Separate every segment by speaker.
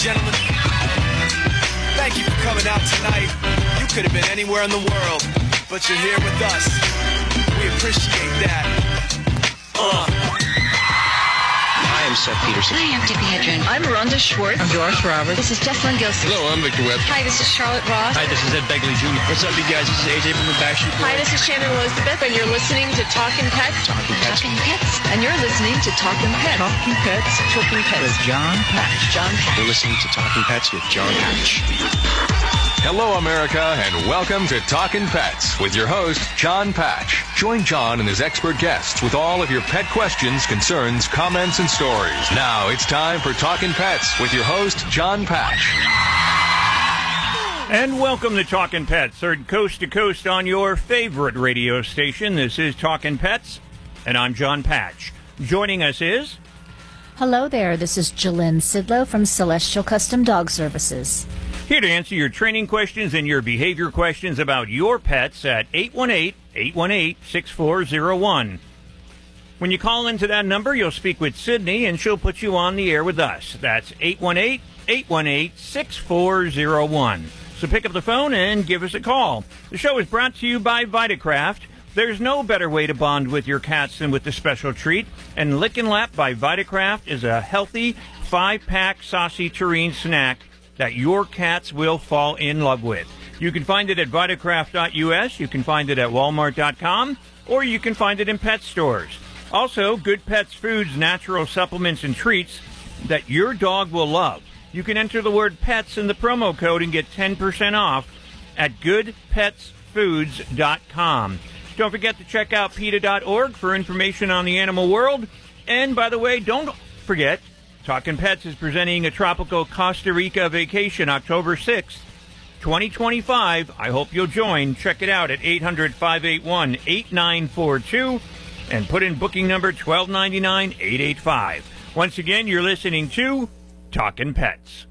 Speaker 1: gentlemen, thank you for coming out tonight. You could have been anywhere in the world, but you're here with us. We appreciate that.
Speaker 2: Hi, I'm Seth Peterson.
Speaker 3: Hi, I'm Tippi Hedren.
Speaker 4: I'm Rhonda Schwartz.
Speaker 5: I'm Josh Roberts.
Speaker 3: This is Jessalyn Gilson.
Speaker 6: Hello, I'm Victor Webb.
Speaker 3: Hi, this is Charlotte Ross.
Speaker 7: Hi, this is Ed Begley Jr. What's up, you guys? This is AJ from the Backstreet Boys.
Speaker 4: Hi, this is Shannon Elizabeth, and you're listening to Talkin' Pets.
Speaker 2: Talking Pets.
Speaker 3: Talking Pets.
Speaker 4: And you're listening to Talkin' Pets.
Speaker 5: Talking Pets.
Speaker 4: Talking Pets.
Speaker 5: With John Patch.
Speaker 4: John Patch.
Speaker 2: You're listening to Talking Pets with John Patch.
Speaker 8: Hello, America, and welcome to Talkin' Pets with your host, John Patch. Join John and his expert guests with all of your pet questions, concerns, comments, and stories. Now it's time for Talkin' Pets with your host, John Patch.
Speaker 9: And welcome to Talkin' Pets, heard coast to coast on your favorite radio station. This is Talkin' Pets, and I'm John Patch. Joining us is...
Speaker 10: Hello there, this is Jalynn Sidlow from Celestial Custom Dog Services.
Speaker 9: Here to answer your training questions and your behavior questions about your pets at 818-818-6401. When you call into that number, you'll speak with Sydney, and she'll put you on the air with us. That's 818-818-6401. So pick up the phone and give us a call. The show is brought to you by Vitacraft. There's no better way to bond with your cats than with the special treat. And Lick and Lap by Vitacraft is a healthy 5-pack saucy tureen snack that your cats will fall in love with. You can find it at Vitacraft.us, you can find it at Walmart.com, or you can find it in pet stores. Also, Good Pets Foods, natural supplements and treats that your dog will love. You can enter the word pets in the promo code and get 10% off at goodpetsfoods.com. Don't forget to check out PETA.org for information on the animal world. And by the way, don't forget, Talkin' Pets is presenting a tropical Costa Rica vacation October 6th, 2025. I hope you'll join. Check it out at 800-581-8942 and put in booking number 1299-885. Once again, you're listening to Talkin' Pets.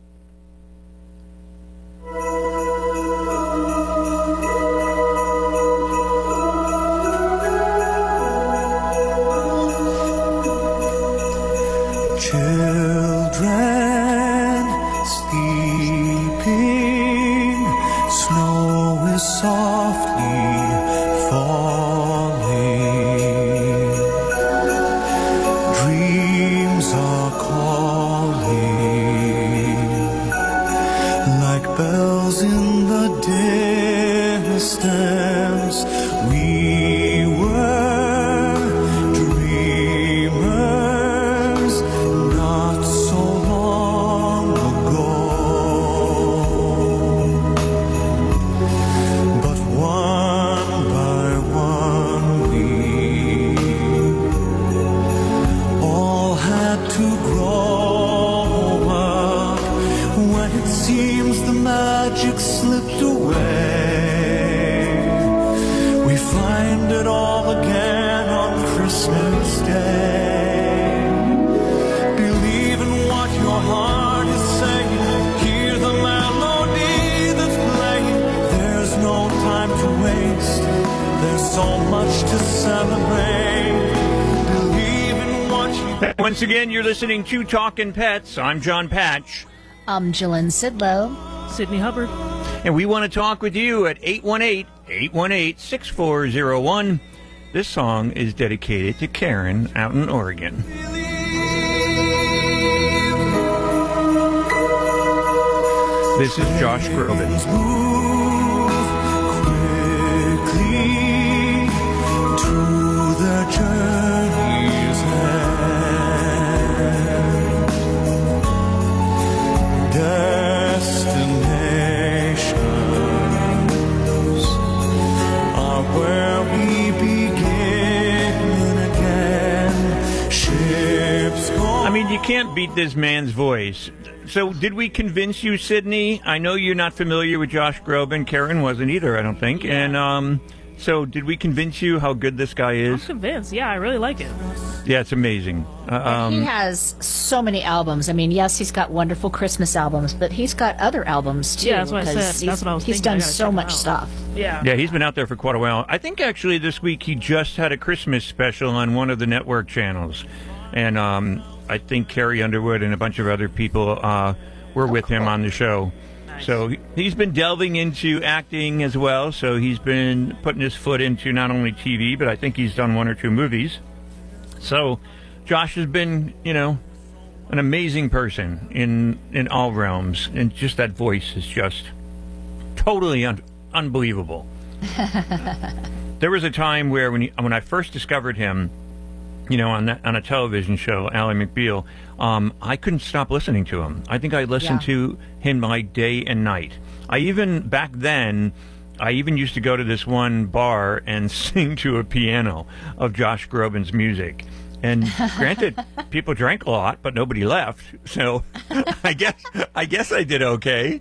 Speaker 11: Children sleeping, snow is softly falling, dreams are calling, like bells in the distance. We were dreamers not so long ago, but one by one we all had to grow up. When it seems the magic slipped away, we find it all again on Christmas Day. Believe in what your heart is saying. Hear the melody that's playing. There's no time to waste. There's so much to celebrate. Believe in what you...
Speaker 9: Once again, you're listening to Talkin' Pets. I'm John Patch.
Speaker 10: I'm Jalynn Sidlow.
Speaker 5: Sydney Hubbard.
Speaker 9: And we want to talk with you at 818-818-6401. This song is dedicated to Karen out in Oregon. This is Josh Groban.
Speaker 11: Move quickly to the journey's end. Destinations are where we begin again. Ships go.
Speaker 9: I mean, you can't beat this man's voice. So, did we convince you, Sydney? I know you're not familiar with Josh Groban. Karen wasn't either, I don't think. And so, did we convince you how good this guy
Speaker 5: I'm
Speaker 9: is?
Speaker 5: convinced. Yeah, I really like it.
Speaker 9: Yeah, it's amazing.
Speaker 10: He has so many albums. I mean, yes, he's got wonderful Christmas albums, but he's got other albums too.
Speaker 5: Yeah, that's what I
Speaker 10: because
Speaker 5: said. That's what I was
Speaker 10: He's
Speaker 5: thinking. I
Speaker 10: done
Speaker 5: gotta
Speaker 10: so
Speaker 5: check him
Speaker 10: much
Speaker 5: out.
Speaker 10: stuff.
Speaker 5: Yeah.
Speaker 9: Yeah, he's been out there for quite a while. I think actually this week he just had a Christmas special on one of the network channels. And I think Carrie Underwood and a bunch of other people were with him on the show. So he's been delving into acting as well. So he's been putting his foot into not only TV, but I think he's done 1 or 2 movies. So Josh has been, an amazing person in all realms. And just that voice is just totally unbelievable. There was a time where when I first discovered him, on a television show, Ally McBeal, I couldn't stop listening to him. I think I listened to him like day and night. Back then, I even used to go to this one bar and sing to a piano of Josh Groban's music. And granted, people drank a lot, but nobody left. So I guess I did okay.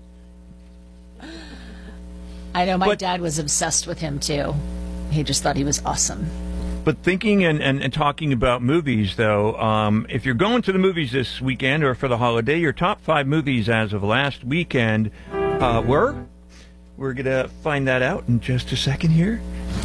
Speaker 10: I know my dad was obsessed with him, too. He just thought he was awesome.
Speaker 9: But thinking and talking about movies, though, if you're going to the movies this weekend or for the holiday, your top 5 movies as of last weekend were? We're going to find that out in just a second here.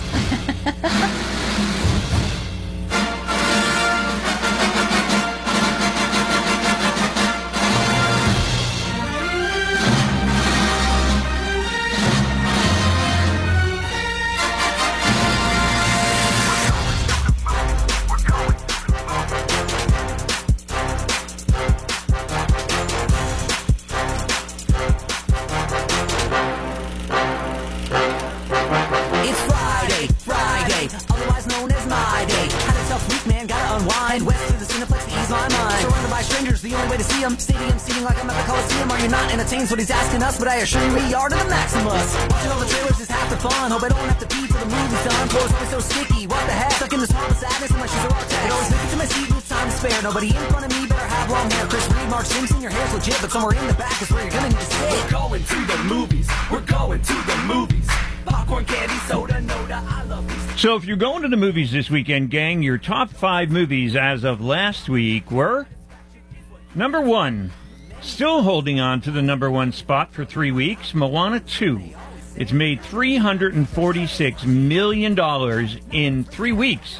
Speaker 6: What he's asking us, but I assure you we are to the maximus. Watching all the trailers is half the fun. Hope I don't have to pee till the movie's done. Floor's always so sticky, what the heck? Stuck in this hall of sadness and my shoes are all tagged. I always make it to my seat with time to spare. Nobody in front of me better have long hair. Chris Reed, Mark Simpson, your hair's legit, but somewhere in the back is where you're gonna need to sit. We're going to the movies. We're going to the movies. Popcorn, candy, soda, Noda, I love these.
Speaker 9: So if you're going to the movies this weekend, gang, your top 5 movies as of last week were number 1. Still holding on to the number 1 spot for 3 weeks, Moana 2. It's made $346 million in 3 weeks.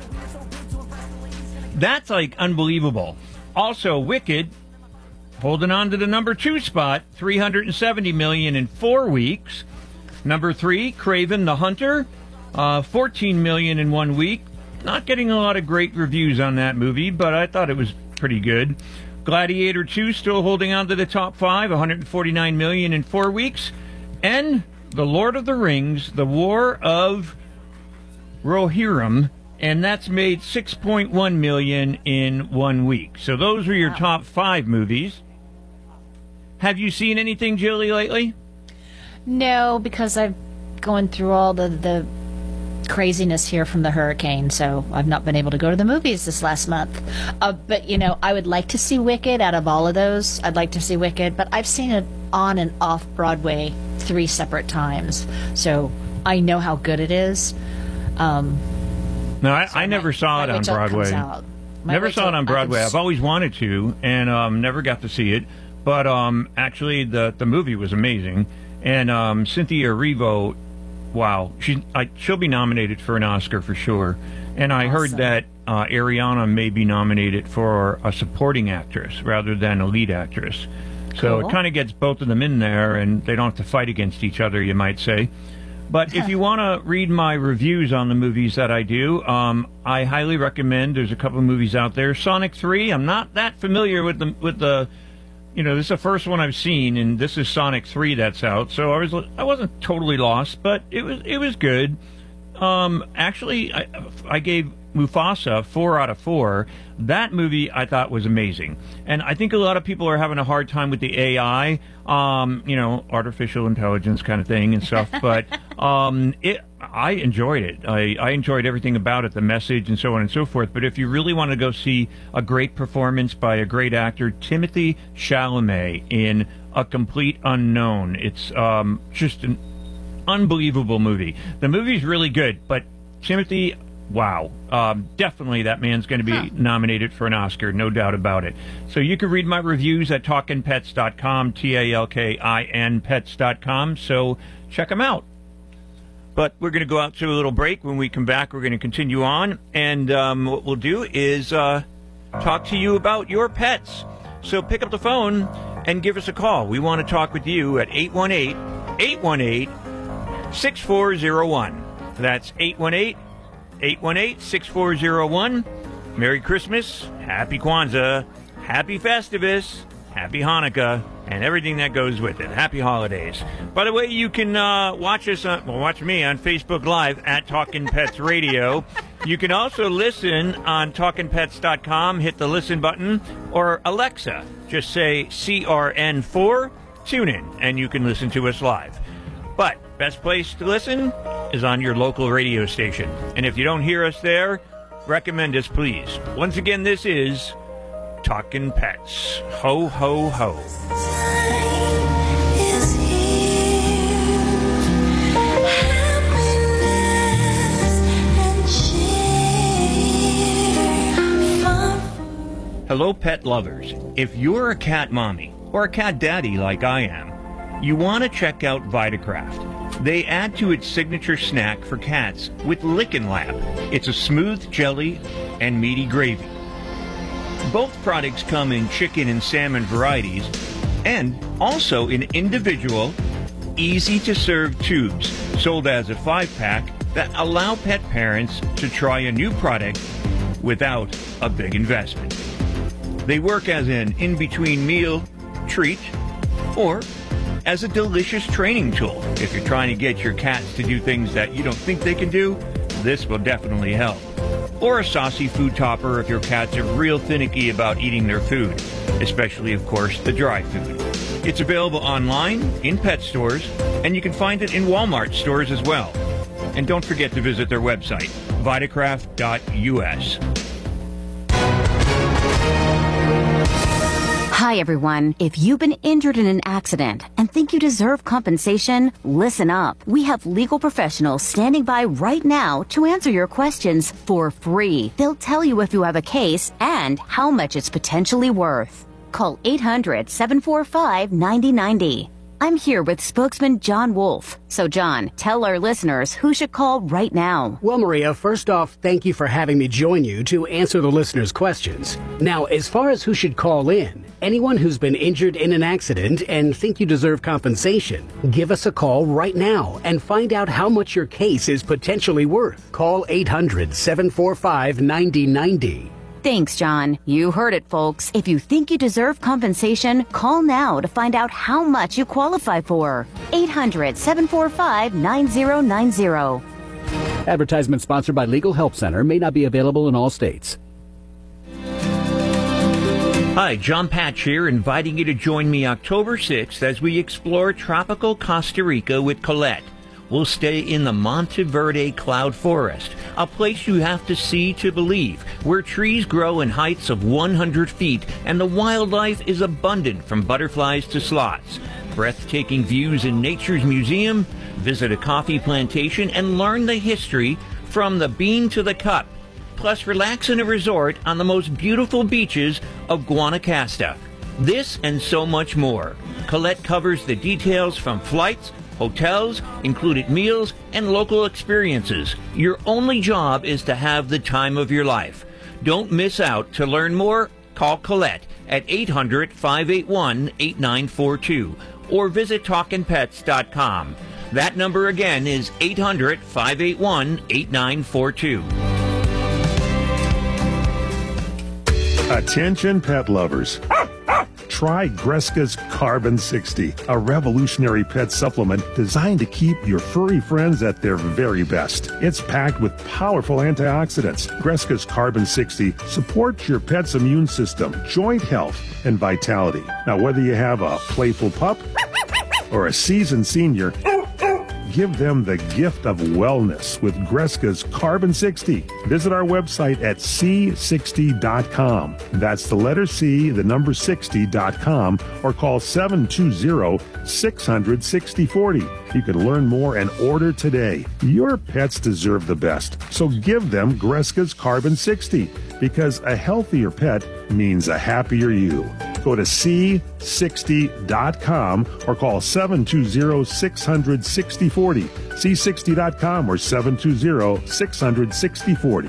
Speaker 9: That's like unbelievable. Also, Wicked, holding on to the number 2 spot, $370 million in 4 weeks. Number 3, Kraven the Hunter, $14 million in 1 week. Not getting a lot of great reviews on that movie, but I thought it was pretty good. Gladiator 2 still holding on to the top 5, $149 million in 4 weeks. And The Lord of the Rings, The War of Rohirrim, and that's made $6.1 million in 1 week. So those are your top 5 movies. Have you seen anything, Julie, lately?
Speaker 10: No, because I'm going through all the craziness here from the hurricane, so I've not been able to go to the movies this last month. But, I would like to see Wicked out of all of those. I'd like to see Wicked, but I've seen it on and off Broadway 3 separate times, so I know how good it is.
Speaker 9: No, I never saw it on Broadway. Never saw it on Broadway. I've always wanted to, and never got to see it. But actually, the movie was amazing. And Cynthia Erivo, wow, she'll be nominated for an Oscar for sure. And I heard that Ariana may be nominated for a supporting actress rather than a lead actress. So it kind of gets both of them in there, and they don't have to fight against each other, you might say. But if you want to read my reviews on the movies that I do, I highly recommend. There's a couple of movies out there. Sonic 3, I'm not that familiar with the this is the first one I've seen, and this is Sonic 3 that's out. So I wasn't totally lost, but it was good. Actually, I gave Mufasa 4 out of 4. That movie I thought was amazing, and I think a lot of people are having a hard time with the AI, artificial intelligence kind of thing and stuff. But I enjoyed it. I enjoyed everything about it, the message and so on and so forth. But if you really want to go see a great performance by a great actor, Timothée Chalamet in A Complete Unknown, it's just an unbelievable movie. The movie's really good, but Timothy, wow. Definitely that man's going to be nominated for an Oscar, no doubt about it. So you can read my reviews at talkinpets.com, TALKIN pets.com, so check them out. But we're going to go out to a little break. When we come back, we're going to continue on, and what we'll do is talk to you about your pets. So pick up the phone and give us a call. We want to talk with you at 818-818-6401. That's 818-818-6401. Merry Christmas, Happy Kwanzaa, Happy Festivus, Happy Hanukkah, and everything that goes with it. Happy holidays. By the way, you can watch me on Facebook Live at Talkin' Pets Radio. You can also listen on TalkinPets.com. Hit the listen button, or Alexa, just say CRN4, tune in, and you can listen to us live. But best place to listen is on your local radio station. And if you don't hear us there, recommend us, please. Once again, this is Talkin' Pets. Ho, ho, ho. Hello, pet lovers. If you're a cat mommy or a cat daddy like I am, you want to check out Vitacraft. They add to its signature snack for cats with Lickin' Lap. It's a smooth jelly and meaty gravy. Both products come in chicken and salmon varieties and also in individual, easy-to-serve tubes sold as a 5-pack that allow pet parents to try a new product without a big investment. They work as an in-between meal treat or as a delicious training tool. If you're trying to get your cats to do things that you don't think they can do, this will definitely help. Or a saucy food topper if your cats are real finicky about eating their food, especially, of course, the dry food. It's available online, in pet stores, and you can find it in Walmart stores as well. And don't forget to visit their website, vitacraft.us.
Speaker 12: Hi, everyone. If you've been injured in an accident and think you deserve compensation, listen up. We have legal professionals standing by right now to answer your questions for free. They'll tell you if you have a case and how much it's potentially worth. Call 800-745-9090. I'm here with spokesman John Wolf. So, John, tell our listeners who should call right now.
Speaker 13: Well, Maria, first off, thank you for having me join you to answer the listeners' questions. Now, as far as who should call in, anyone who's been injured in an accident and think you deserve compensation, give us a call right now and find out how much your case is potentially worth. Call 800-745-9090.
Speaker 12: Thanks, John. You heard it, folks. If you think you deserve compensation, call now to find out how much you qualify for. 800-745-9090.
Speaker 14: Advertisement sponsored by Legal Help Center. May not be available in all states.
Speaker 9: Hi, John Patch here, inviting you to join me October 6th as we explore tropical Costa Rica with Colette. We'll stay in the Monteverde Cloud Forest, a place you have to see to believe, where trees grow in heights of 100 feet and the wildlife is abundant from butterflies to sloths. Breathtaking views in Nature's Museum, visit a coffee plantation and learn the history from the bean to the cup. Plus, relax in a resort on the most beautiful beaches of Guanacaste. This and so much more. Colette covers the details from flights, hotels, included meals, and local experiences. Your only job is to have the time of your life. Don't miss out. To learn more, call Colette at 800-581-8942 or visit TalkinPets.com. That number again is 800-581-8942.
Speaker 15: Attention pet lovers. Try Greska's Carbon 60, a revolutionary pet supplement designed to keep your furry friends at their very best. It's packed with powerful antioxidants. Greska's Carbon 60 supports your pet's immune system, joint health, and vitality. Now, whether you have a playful pup or a seasoned senior, give them the gift of wellness with Greska's Carbon 60. Visit our website at C60.com. That's the letter C, the number 60.com, or call 720-600-6040. You can learn more and order today. Your pets deserve the best, so give them Greska's Carbon 60, because a healthier pet means a happier you. Go to C60.com or call 720-600-6040. C60.com or 720-600-6040.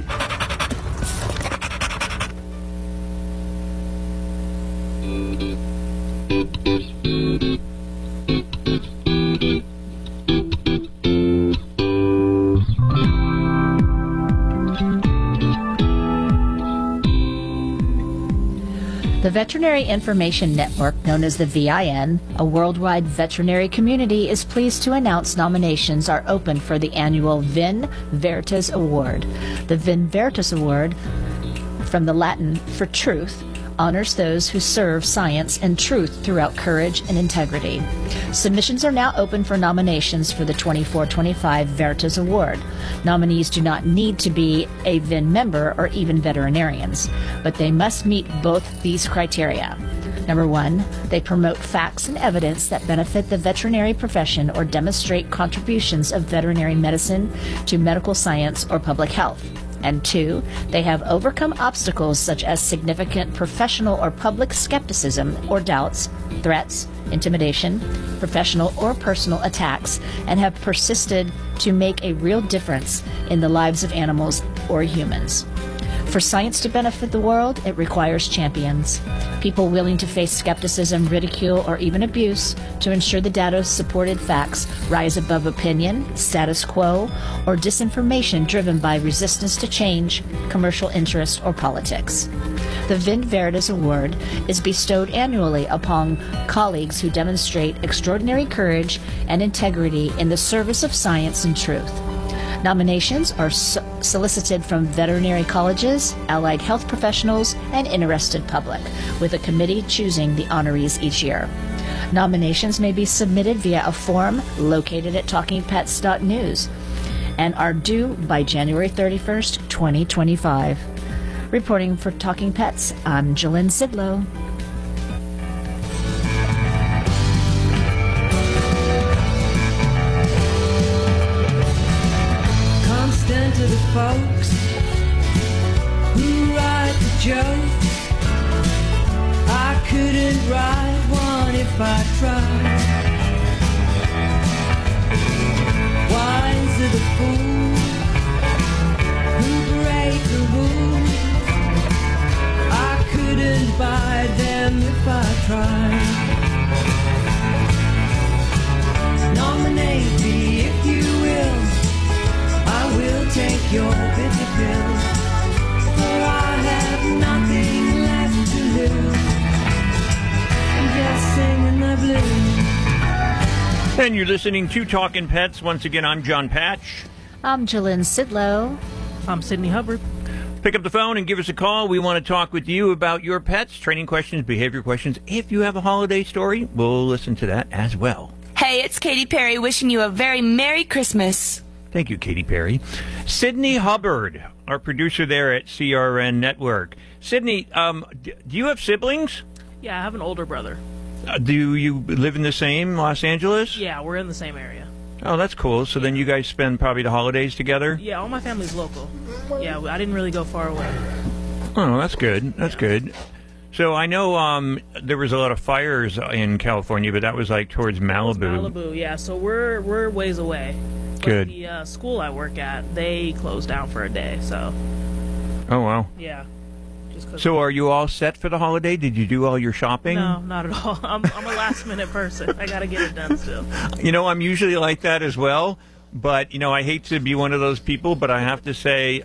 Speaker 10: The Veterinary Information Network, known as the VIN, a worldwide veterinary community, is pleased to announce nominations are open for the annual VIN Veritas Award. The VIN Veritas Award, from the Latin for truth, honors those who serve science and truth throughout courage and integrity. Submissions are now open for nominations for the 24-25 Veritas Award. Nominees do not need to be a VIN member or even veterinarians, but they must meet both these criteria. Number one, they promote facts and evidence that benefit the veterinary profession or demonstrate contributions of veterinary medicine to medical science or public health. And two, they have overcome obstacles such as significant professional or public skepticism or doubts, threats, intimidation, professional or personal attacks, and have persisted to make a real difference in the lives of animals or humans. For science to benefit the world, it requires champions, people willing to face skepticism, ridicule, or even abuse to ensure the data-supported facts rise above opinion, status quo, or disinformation driven by resistance to change, commercial interest, or politics. The VIN Veritas Award is bestowed annually upon colleagues who demonstrate extraordinary courage and integrity in the service of science and truth. Nominations are solicited from veterinary colleges, allied health professionals, and interested public, with a committee choosing the honorees each year. Nominations may be submitted via a form located at talkingpets.news and are due by January 31st, 2025. Reporting for Talking Pets, I'm Jolynn Sidlow.
Speaker 16: To the folks who write the jokes, I couldn't write one if I tried. Wise are the fools who break the rules, I couldn't buy them if I tried. Nominate me if you will, I will take your bitter pill, for I have nothing left to lose. I'm just singing the blues.
Speaker 9: And you're listening to Talkin' Pets. Once again, I'm John Patch.
Speaker 10: I'm Jolynn Sidlow.
Speaker 5: I'm Sydney Hubbard.
Speaker 9: Pick up the phone and give us a call. We want to talk with you about your pets, training questions, behavior questions. If you have a holiday story, we'll listen to that as well.
Speaker 17: Hey, it's Katy Perry wishing you a very Merry Christmas.
Speaker 9: Thank you, Katy Perry. Sydney Hubbard, our producer there at CRN Network. Sydney, do you have siblings?
Speaker 5: Yeah, I have an older brother.
Speaker 9: Do you live in the same Los Angeles?
Speaker 5: Yeah, we're in the same area.
Speaker 9: Oh, that's cool. So then you guys spend probably the holidays together?
Speaker 5: Yeah, all my family's local. Yeah, I didn't really go far away.
Speaker 9: Oh, that's good. That's good. So I know there was a lot of fires in California, but that was like towards Malibu.
Speaker 5: Malibu, yeah. So we're ways away.
Speaker 9: Good.
Speaker 5: But the school I work at, they closed down for a day, so.
Speaker 9: Oh, wow.
Speaker 5: Yeah.
Speaker 9: So are you all set for the holiday? Did you do all your shopping?
Speaker 5: No, not at all. I'm a last-minute person. I got to get it done still.
Speaker 9: You know, I'm usually like that as well, but, you know, I hate to be one of those people, but I have to say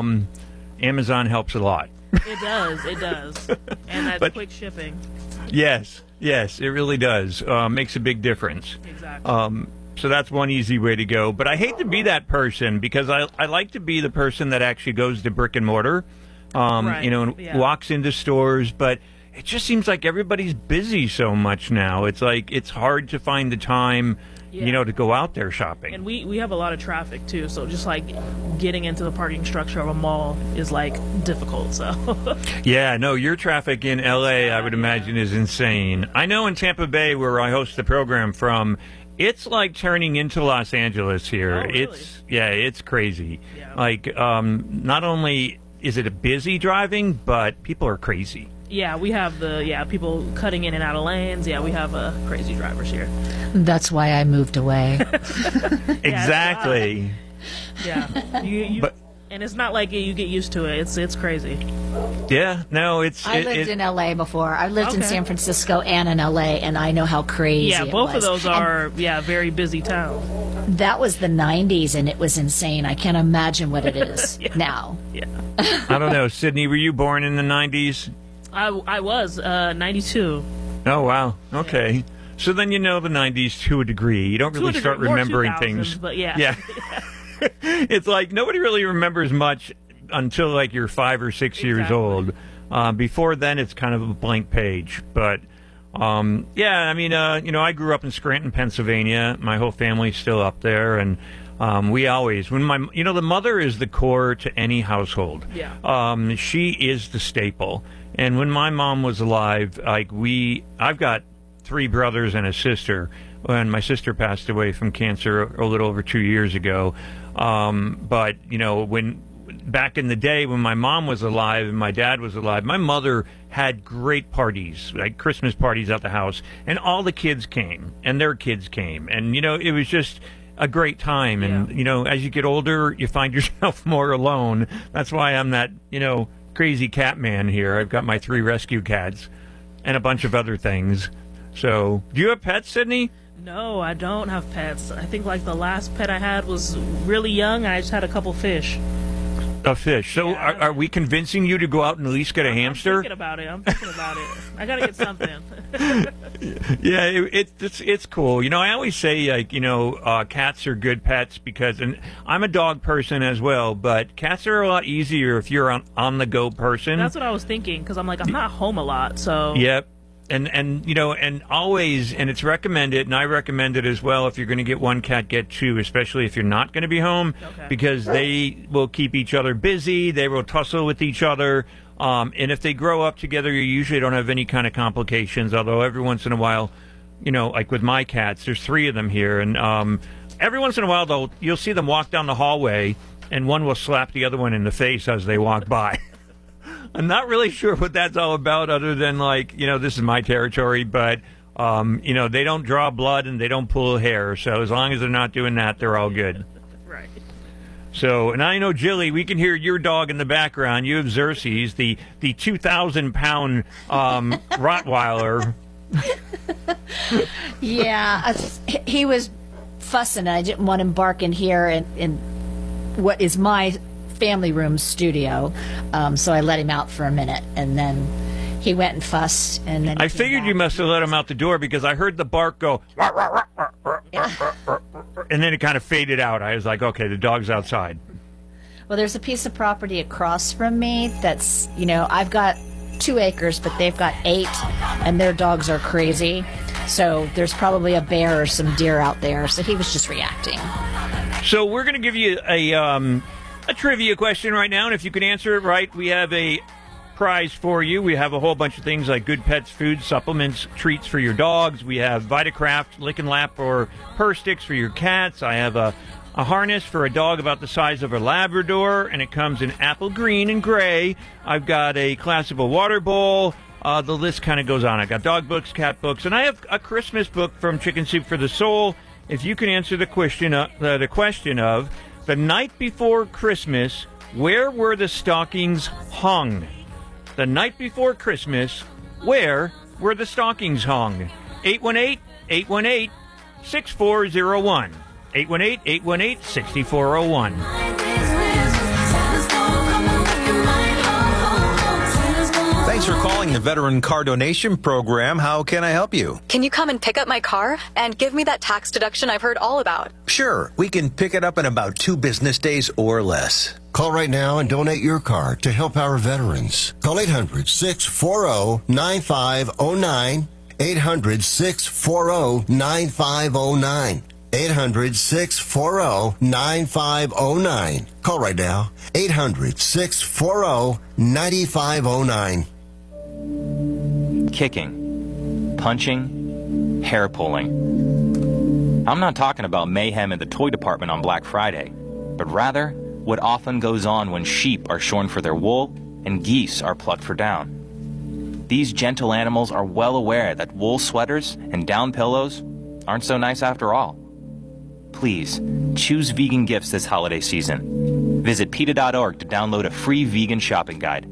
Speaker 9: Amazon helps a lot.
Speaker 5: It does. And that's quick shipping.
Speaker 9: Yes, it really does. Makes a big difference.
Speaker 5: Exactly.
Speaker 9: So that's one easy way to go. But I hate to be that person because I like to be the person that actually goes to brick and mortar,
Speaker 5: right.
Speaker 9: You know, and walks into stores. But it just seems like everybody's busy so much now. It's like it's hard to find the time, you know, to go out there shopping.
Speaker 5: And we have a lot of traffic, too. So just like getting into the parking structure of a mall is like difficult. So
Speaker 9: yeah, no, your traffic in L.A., I would imagine, is insane. I know in Tampa Bay, where I host the program from, it's like turning into Los Angeles here.
Speaker 5: Oh, really?
Speaker 9: It's crazy.
Speaker 5: Yeah.
Speaker 9: Like, not only is it a busy driving, but people are crazy.
Speaker 5: Yeah, we have people cutting in and out of lanes. Yeah, we have crazy drivers here.
Speaker 10: That's why I moved away.
Speaker 9: Exactly.
Speaker 5: Yeah. And it's not like you get used to it. It's crazy.
Speaker 9: Yeah, no, it's...
Speaker 10: I lived in L.A. before. I lived in San Francisco and in L.A., and I know how crazy it was.
Speaker 5: Yeah, both of those are, very busy towns.
Speaker 10: That was the 90s, and it was insane. I can't imagine what it is now.
Speaker 5: Yeah.
Speaker 9: I don't know. Sydney, were you born in the 90s?
Speaker 5: I was, 92.
Speaker 9: Oh, wow. Okay. Yeah. So then you know the 90s to a degree. You don't really start remembering things.
Speaker 5: But yeah.
Speaker 9: Yeah. It's like nobody really remembers much until like you're 5 or 6 years old. Before then, it's kind of a blank page. But I grew up in Scranton, Pennsylvania. My whole family's still up there, and we always the mother is the core to any household.
Speaker 5: Yeah.
Speaker 9: She is the staple. And when my mom was alive, I've got 3 brothers and a sister. And my sister passed away from cancer a little over 2 years ago. But when back in the day when my mom was alive and my dad was alive, my mother had great parties, like Christmas parties at the house, and all the kids came and their kids came, and it was just a great time. And as you get older, you find yourself more alone. That's why I'm that crazy cat man here. I've got my 3 rescue cats and a bunch of other things. So, do you have pets, Sydney?
Speaker 5: No, I don't have pets. I think the last pet I had was really young. I just had a couple fish.
Speaker 9: A fish. So are we convincing you to go out and at least get a hamster?
Speaker 5: I'm thinking about it. I got to get something.
Speaker 9: Yeah, it's cool. I always say, cats are good pets because, and I'm a dog person as well, but cats are a lot easier if you're on the go person.
Speaker 5: That's what I was thinking, because I'm not home a lot, so...
Speaker 9: Yep. And always, and it's recommended, and I recommend it as well, if you're going to get one cat, get 2, especially if you're not going to be home, because they will keep each other busy, they will tussle with each other, and if they grow up together, you usually don't have any kind of complications, although every once in a while, like with my cats, there's 3 of them here, and every once in a while, though, you'll see them walk down the hallway, and one will slap the other one in the face as they walk by. I'm not really sure what that's all about other than, this is my territory, but, they don't draw blood and they don't pull hair. So as long as they're not doing that, they're all good.
Speaker 5: Right.
Speaker 9: So, and I know, Jilly, we can hear your dog in the background. You have Xerxes, the 2,000-pound Rottweiler.
Speaker 10: Yeah, he was fussing. I didn't want him barking here in what is my family room studio, so I let him out for a minute, and then he went and fussed, and then
Speaker 9: I figured you must have let him out the door because I heard the bark go and then it kind of faded out. I was like, okay, the dog's outside.
Speaker 10: Well, there's a piece of property across from me that's, I've got 2 acres, but they've got 8, and their dogs are crazy, so there's probably a bear or some deer out there, so he was just reacting. So
Speaker 9: we're going to give you a trivia question right now, and if you can answer it right, we have a prize for you. We have a whole bunch of things like Good Pets food, supplements, treats for your dogs. We have Vitacraft Lick and Lap or Purr Sticks for your cats. I have a harness for a dog about the size of a Labrador, and it comes in apple green and gray. I've got a classical water bowl. The list kind of goes on. I've got dog books, cat books, and I have a Christmas book from Chicken Soup for the Soul. If you can answer the question of the night before Christmas, where were the stockings hung? The night before Christmas, where were the stockings hung? 818-818-6401. 818-818-6401.
Speaker 18: Thanks for calling the Veteran Car Donation Program. How can I help you?
Speaker 19: Can you come and pick up my car and give me that tax deduction I've heard all about?
Speaker 18: Sure. We can pick it up in about 2 business days or less.
Speaker 20: Call right now and donate your car to help our veterans. Call 800-640-9509. 800-640-9509. 800-640-9509. Call right now. 800-640-9509.
Speaker 21: Kicking, punching, hair pulling. I'm not talking about mayhem in the toy department on Black Friday, but rather what often goes on when sheep are shorn for their wool and geese are plucked for down. These gentle animals are well aware that wool sweaters and down pillows aren't so nice after all. Please, choose vegan gifts this holiday season. Visit PETA.org to download a free vegan shopping guide.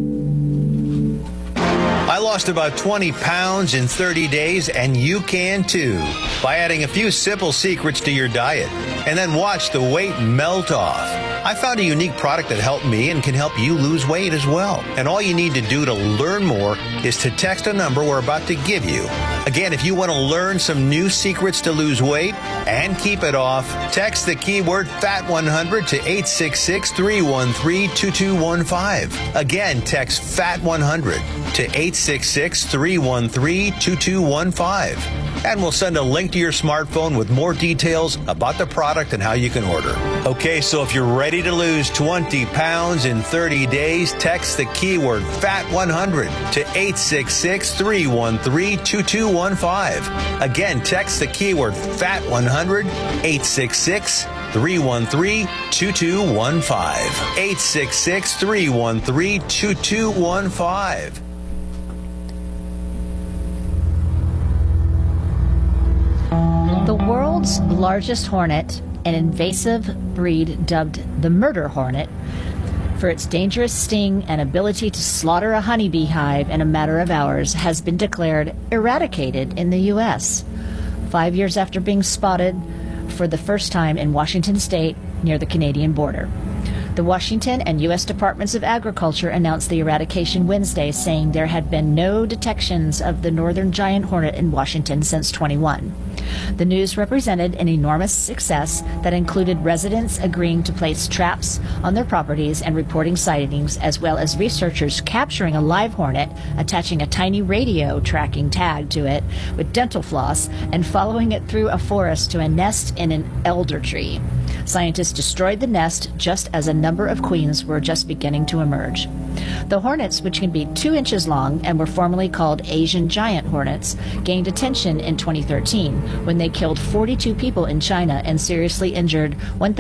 Speaker 18: I lost about 20 pounds in 30 days, and you can too, by adding a few simple secrets to your diet, and then watch the weight melt off. I found a unique product that helped me and can help you lose weight as well. And all you need to do to learn more is to text a number we're about to give you. Again, if you want to learn some new secrets to lose weight and keep it off, text the keyword FAT100 to 866-313-2215. Again, text FAT100 to 866-313-2215. And we'll send a link to your smartphone with more details about the product and how you can order. Okay, so if you're ready to lose 20 pounds in 30 days, text the keyword FAT100 to 866-313-2215. Again, text the keyword FAT100, 866-313-2215. 866-313-2215.
Speaker 10: The world's largest hornet, an invasive breed dubbed the murder hornet, for its dangerous sting and ability to slaughter a honeybee hive in a matter of hours, has been declared eradicated in the U.S. 5 years after being spotted for the first time in Washington state near the Canadian border. The Washington and U.S. Departments of Agriculture announced the eradication Wednesday, saying there had been no detections of the northern giant hornet in Washington since 21. The news represented an enormous success that included residents agreeing to place traps on their properties and reporting sightings, as well as researchers capturing a live hornet, attaching a tiny radio tracking tag to it with dental floss, and following it through a forest to a nest in an elder tree. Scientists destroyed the nest just as a number of queens were just beginning to emerge. The hornets, which can be 2 inches long and were formerly called Asian giant hornets, gained attention in 2013 when they killed 42 people in China and seriously injured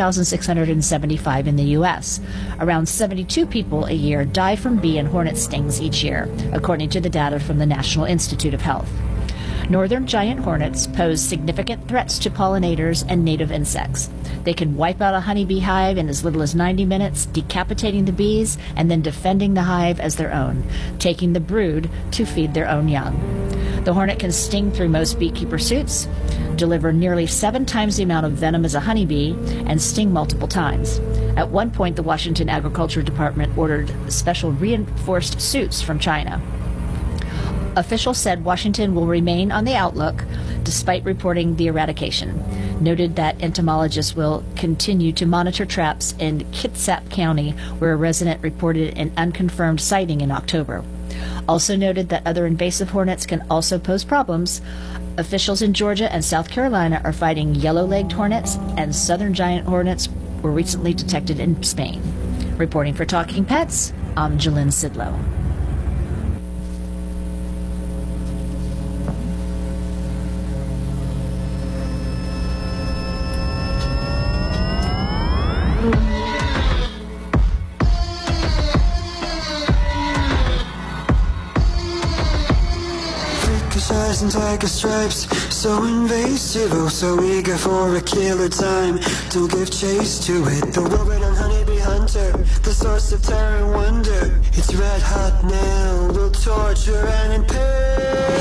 Speaker 10: 1,675 in the U.S. Around 72 people a year die from bee and hornet stings each year, according to the data from the National Institute of Health. Northern giant hornets pose significant threats to pollinators and native insects. They can wipe out a honeybee hive in as little as 90 minutes, decapitating the bees and then defending the hive as their own, taking the brood to feed their own young. The hornet can sting through most beekeeper suits, deliver nearly 7 times the amount of venom as a honeybee, and sting multiple times. At one point, the Washington Agriculture Department ordered special reinforced suits from China. Officials said Washington will remain on the outlook despite reporting the eradication. Noted that entomologists will continue to monitor traps in Kitsap County, where a resident reported an unconfirmed sighting in October. Also noted that other invasive hornets can also pose problems. Officials in Georgia and South Carolina are fighting yellow-legged hornets, and southern giant hornets were recently detected in Spain. Reporting for Talking Pets, I'm Jalynn Sidlow.
Speaker 16: And tiger stripes, so invasive, oh so eager for a killer time. Don't give chase to it. The robot and honeybee hunter, the source of terror and wonder. It's red hot now, will torture and impale.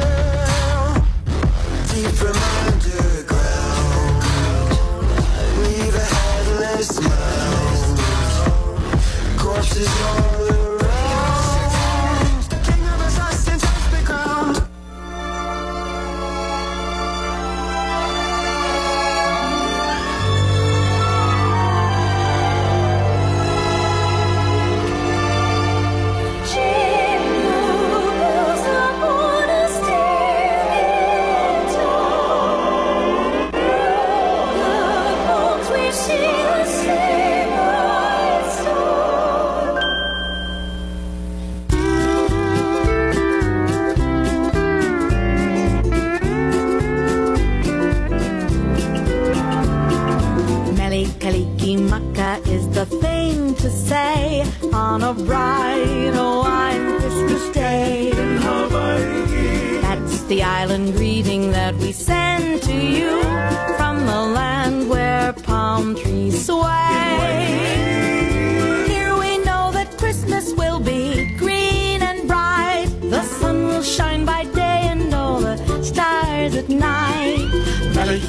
Speaker 16: Deep from underground, leave a headless mound. Corpses all around. The king of assassins has been crowned.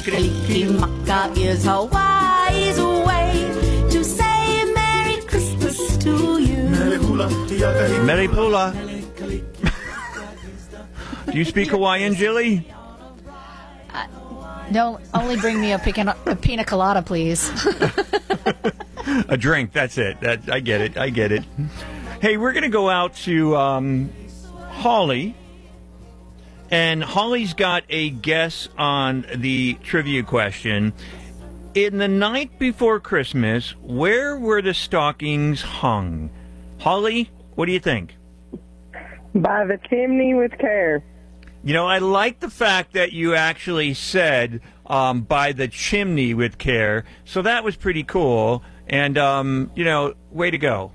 Speaker 6: Kalikimaka is Hawaii's way to say Merry Christmas to you.
Speaker 9: Mele Pula. Do you speak Hawaiian, Jilly?
Speaker 10: No, only bring me a pina colada, please.
Speaker 9: A drink, that's it. I get it. Hey, we're going to go out to Holly. And Holly's got a guess on the trivia question. In the night before Christmas, where were the stockings hung? Holly, what do you think?
Speaker 1: By the chimney with care.
Speaker 9: You know, I like the fact that you actually said by the chimney with care. So that was pretty cool. And, way to go.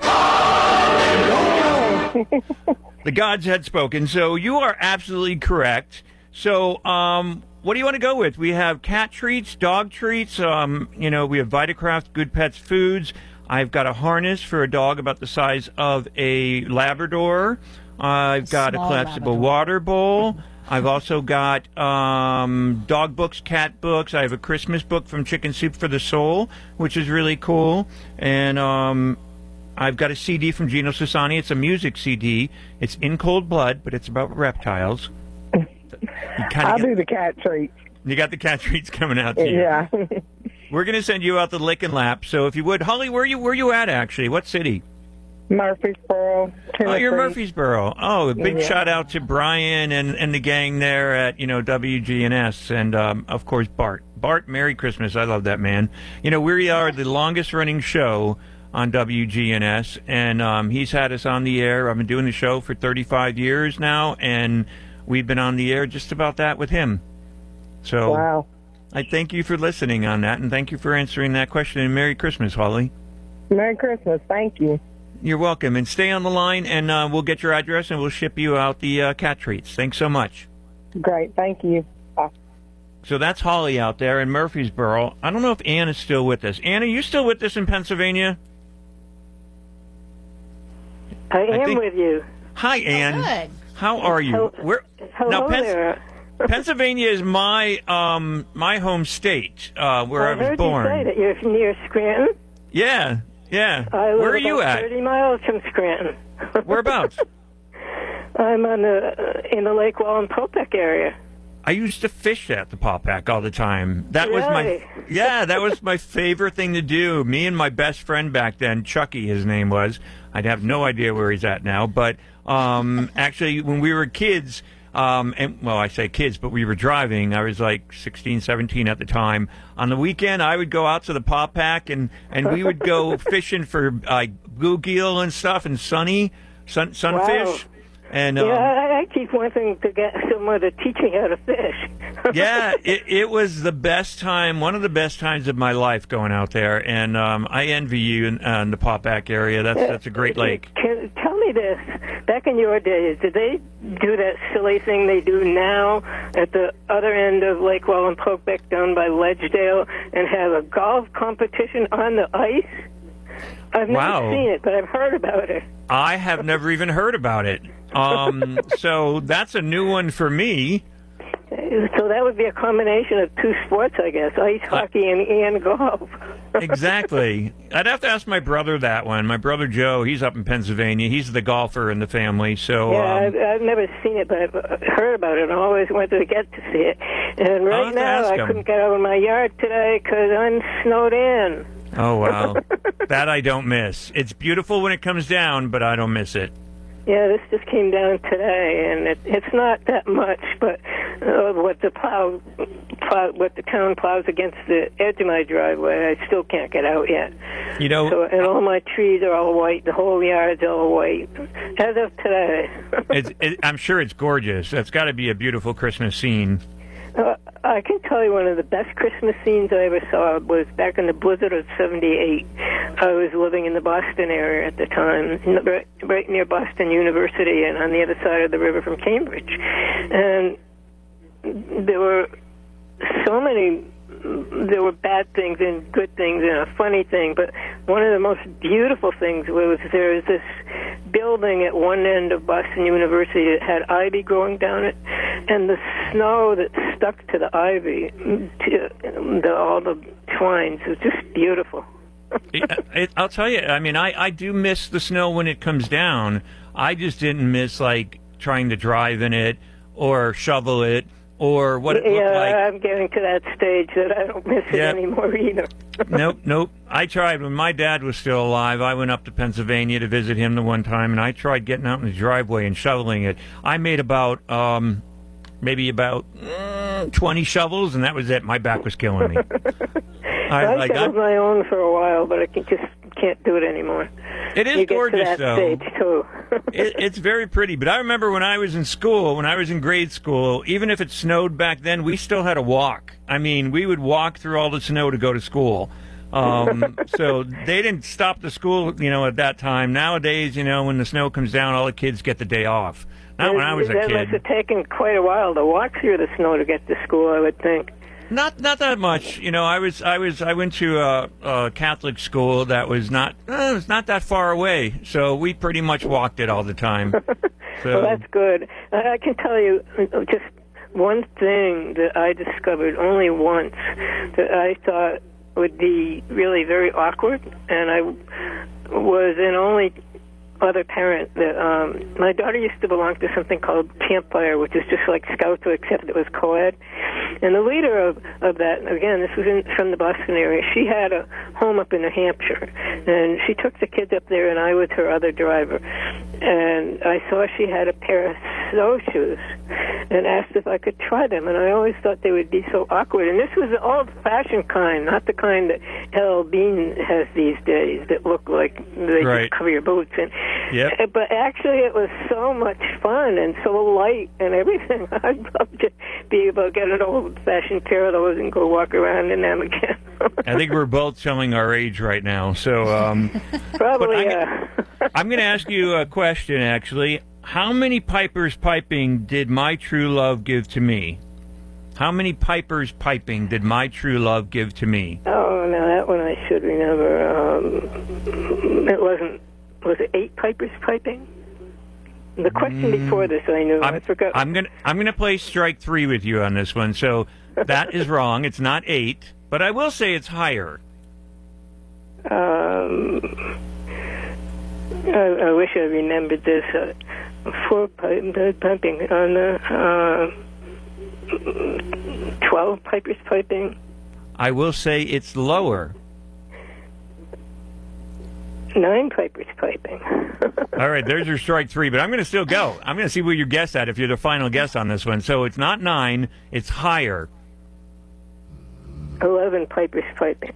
Speaker 9: The gods had spoken. So you are absolutely correct. So what do you want to go with? We have cat treats, dog treats. We have Vitakraft Good Pets Foods. I've got a harness for a dog about the size of a Labrador. I've got a collapsible water bowl. I've also got dog books, cat books. I have a Christmas book from Chicken Soup for the Soul, which is really cool. And I've got a CD from Gino Sassani. It's a music CD. It's In Cold Blood, but it's about reptiles.
Speaker 1: I'll do the cat treats.
Speaker 9: You got the cat treats coming out to you.
Speaker 1: Yeah.
Speaker 9: We're going to send you out the Lick and Lap. So if you would, Holly, where you at, actually? What city?
Speaker 1: Murfreesboro, Tennessee.
Speaker 9: Oh, you're Murfreesboro. Oh, a big shout out to Brian and the gang there at, WGNS and, of course, Bart. Bart, Merry Christmas. I love that man. We are the longest running show on WGNS, and he's had us on the air. I've been doing the show for 35 years now, and we've been on the air just about that with him. So
Speaker 1: wow.
Speaker 9: I thank you for listening on that, and thank you for answering that question, and Merry Christmas, Holly.
Speaker 1: Merry Christmas. Thank you.
Speaker 9: You're welcome. And stay on the line, and we'll get your address, and we'll ship you out the cat treats. Thanks so much.
Speaker 1: Great. Thank you. Bye.
Speaker 9: So that's Holly out there in Murfreesboro. I don't know if Ann is still with us. Ann, are you still with us in Pennsylvania?
Speaker 22: I am with you.
Speaker 9: Hi, Ann.
Speaker 22: Good.
Speaker 9: How are you?
Speaker 22: Hello there.
Speaker 9: Pennsylvania is my my home state where I was born.
Speaker 22: I heard you say that you're near Scranton.
Speaker 9: Yeah.
Speaker 22: I live
Speaker 9: Where are you
Speaker 22: about
Speaker 9: at?
Speaker 22: 30 miles from Scranton.
Speaker 9: Whereabouts?
Speaker 22: I'm in the Lake Wallenpaupack area.
Speaker 9: I used to fish at the Paupack all the time. That
Speaker 22: Really?
Speaker 9: that was my favorite thing to do. Me and my best friend back then, Chucky, his name was. I'd have no idea where he's at now. But actually, when we were kids, I say kids, but we were driving. I was like 16, 17 at the time. On the weekend, I would go out to the Paupack, and we would go fishing for bluegill and stuff and sunfish.
Speaker 22: Wow.
Speaker 9: And
Speaker 22: I keep wanting to get someone to teach me how to fish.
Speaker 9: yeah, it was the best time, one of the best times of my life going out there, and I envy you in the Paupack area. That's a great lake.
Speaker 22: Tell me this. Back in your days, did they do that silly thing they do now at the other end of Lake Wallenpaupack down by Ledgedale and have a golf competition on the ice? I've never seen it, but I've heard about it.
Speaker 9: I have never even heard about it. So that's a new one for me.
Speaker 22: So that would be a combination of two sports, I guess, ice hockey and golf.
Speaker 9: Exactly. I'd have to ask my brother that one. My brother Joe, he's up in Pennsylvania. He's the golfer in the family. So
Speaker 22: yeah, I've never seen it, but I've heard about it and always wanted to get to see it. And right now, I couldn't get out of my yard today because I'm snowed in.
Speaker 9: Oh, wow. That I don't miss. It's beautiful when it comes down, but I don't miss it.
Speaker 22: Yeah, this just came down today, and it's not that much, but what the town plows against the edge of my driveway, I still can't get out yet. And all my trees are all white. The whole yard's all white as of today.
Speaker 9: I'm sure it's gorgeous. That's got to be a beautiful Christmas scene.
Speaker 22: I can tell you one of the best Christmas scenes I ever saw was back in the blizzard of '78. I was living in the Boston area at the time, right near Boston University and on the other side of the river from Cambridge. And there were so many there were bad things and good things and a funny thing, but one of the most beautiful things was there was this building at one end of Boston University that had ivy growing down it, and the snow that stuck to the ivy, all the twines, it was just beautiful.
Speaker 9: I'll tell you, I mean, I do miss the snow when it comes down. I just didn't miss, like, trying to drive in it or shovel it or what it looked like.
Speaker 22: Yeah, I'm getting to that stage that I don't miss it anymore either.
Speaker 9: Nope. I tried when my dad was still alive. I went up to Pennsylvania to visit him the one time, and I tried getting out in the driveway and shoveling it. I made about, maybe about 20 shovels, and that was it. My back was killing me.
Speaker 22: I shoveled my own for a while, but I just can't do it anymore.
Speaker 9: It is gorgeous,
Speaker 22: to that
Speaker 9: though.
Speaker 22: Stage too.
Speaker 9: It's very pretty. But I remember when I was in school, when I was in grade school, even if it snowed back then, we still had to walk. I mean, we would walk through all the snow to go to school. So they didn't stop the school, at that time. Nowadays, when the snow comes down, all the kids get the day off. Not when I was a
Speaker 22: That
Speaker 9: kid.
Speaker 22: must have taken quite a while to walk through the snow to get to school, I would think.
Speaker 9: Not that much. I went to a Catholic school that was not that far away, so we pretty much walked it all the time. So.
Speaker 22: Well, that's good. I can tell you just one thing that I discovered only once that I thought would be really very awkward, and I was an only other parent that my daughter used to belong to something called Campfire, which is just like Scouts except it was co-ed. And the leader of that, again, this was from the Boston area, she had a home up in New Hampshire, and she took the kids up there, and I was her other driver. And I saw she had a pair of snowshoes and asked if I could try them, and I always thought they would be so awkward. And this was the old-fashioned kind, not the kind that L. Bean has these days that look like they just cover your boots. And
Speaker 9: Yep.
Speaker 22: But actually, it was so much fun and so light and everything. I'd love to be able to get an old-fashioned pair of those and go walk around in them again.
Speaker 9: I think we're both showing our age right now. So
Speaker 22: probably,
Speaker 9: I'm going to ask you a question, actually. How many Pipers piping did my true love give to me? How many Pipers piping did my true love give to me?
Speaker 22: Oh, now that one I should remember. It wasn't. Was it 8 Pipers piping? The question before this, I knew. I forgot.
Speaker 9: I'm gonna play strike 3 with you on this one. So that is wrong. It's not 8, but I will say it's higher.
Speaker 22: I wish I remembered this. 4 piping on the 12 Pipers piping.
Speaker 9: I will say it's lower.
Speaker 22: 9 Pipers piping.
Speaker 9: All right, there's your strike 3, but I'm going to still go. I'm going to see what your guess at if you're the final guess on this one. So it's not 9, it's higher.
Speaker 22: 11 Pipers piping.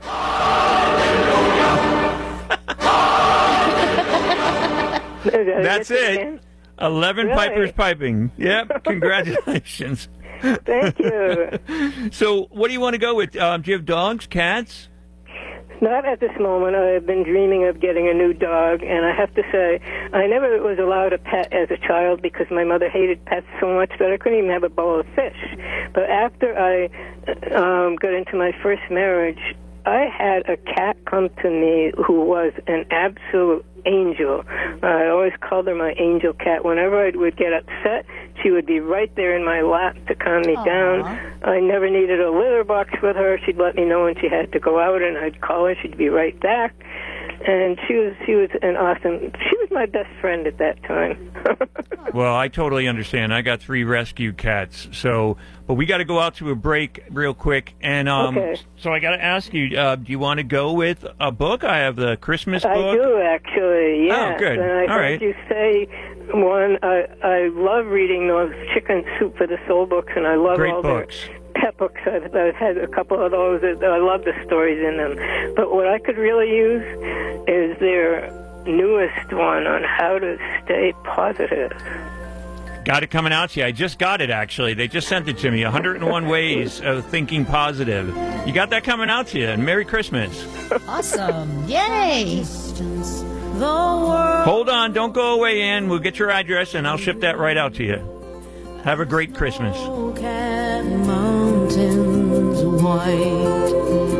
Speaker 9: That's it. 11
Speaker 22: Really?
Speaker 9: Pipers piping. Yep, congratulations.
Speaker 22: Thank you.
Speaker 9: So what do you want to go with? Do you have dogs, cats?
Speaker 22: Not at this moment. I've been dreaming of getting a new dog, and I have to say, I never was allowed a pet as a child because my mother hated pets so much that I couldn't even have a bowl of fish. But after I got into my first marriage, I had a cat come to me who was an absolute angel. I always called her my angel cat. Whenever I would get upset, she would be right there in my lap to calm me down. I never needed a litter box with her. She'd let me know when she had to go out, and I'd call her. She'd be right back. And she was an awesome. She was my best friend at that time.
Speaker 9: Well, I totally understand. I got 3 rescue cats. But we got to go out to a break real quick. And
Speaker 22: Okay.
Speaker 9: So I got to ask you, do you want to go with a book? I have the Christmas book.
Speaker 22: I do, actually, yes.
Speaker 9: Oh, good.
Speaker 22: And I
Speaker 9: All
Speaker 22: heard
Speaker 9: right.
Speaker 22: you say one. I love reading those Chicken Soup for the Soul books, and I love
Speaker 9: Great
Speaker 22: all
Speaker 9: books.
Speaker 22: their pet books. I've had a couple of those. I love the stories in them. But what I could really use is their newest one on how to stay positive.
Speaker 9: Got it coming out to you. I just got it, actually. They just sent it to me. 101 Ways of Thinking Positive. You got that coming out to you. And Merry Christmas.
Speaker 10: Awesome. Yay.
Speaker 9: Hold on. Don't go away, Ann. We'll get your address, and I'll ship that right out to you. Have a great Christmas.
Speaker 11: Mountains
Speaker 3: was white.